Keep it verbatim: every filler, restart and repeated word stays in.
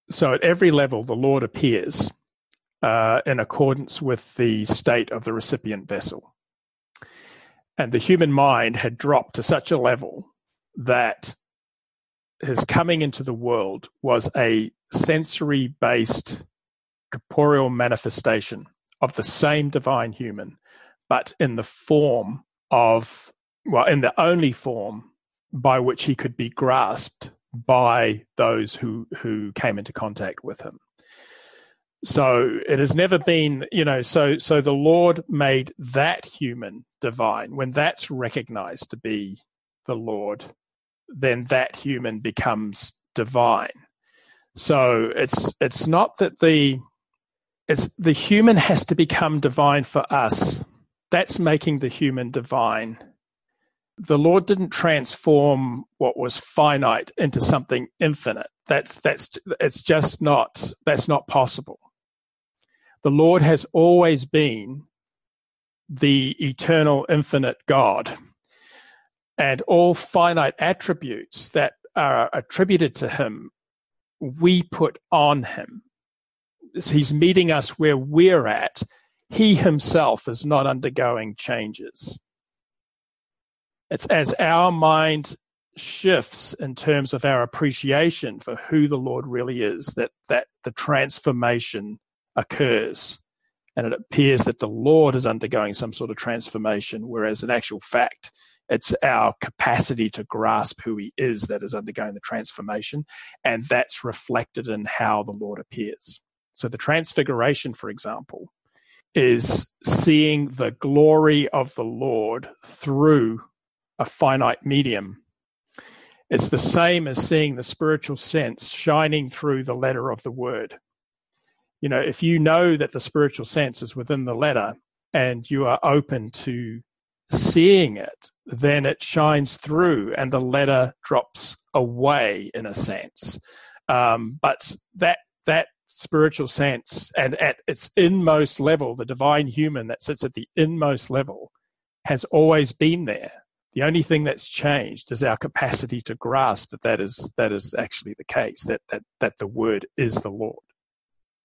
So at every level, the Lord appears uh, in accordance with the state of the recipient vessel. And the human mind had dropped to such a level that his coming into the world was a sensory-based corporeal manifestation of the same divine human, but in the form of, well, in the only form by which he could be grasped by those who, who came into contact with him. So it has never been, you know, so so the Lord made that human divine. When that's recognized to be the Lord, then that human becomes divine. So it's it's not that the it's the human has to become divine for us. That's making the human divine. The Lord didn't transform what was finite into something infinite. That's that's it's just not that's not possible. The Lord has always been the eternal, infinite God, and all finite attributes that are attributed to him, we put on him. He's meeting us where we're at. He himself is not undergoing changes. It's as our mind shifts in terms of our appreciation for who the Lord really is, that, that the transformation occurs. And it appears that the Lord is undergoing some sort of transformation, whereas in actual fact, it's our capacity to grasp who he is that is undergoing the transformation, and that's reflected in how the Lord appears. So the transfiguration, for example, is seeing the glory of the Lord through a finite medium. It's the same as seeing the spiritual sense shining through the letter of the word. You know, if you know that the spiritual sense is within the letter and you are open to seeing it, then it shines through and the letter drops away in a sense. Um, but that that spiritual sense, and at its inmost level, the divine human that sits at the inmost level has always been there. The only thing that's changed is our capacity to grasp that that is that is actually the case, that that that the word is the Lord.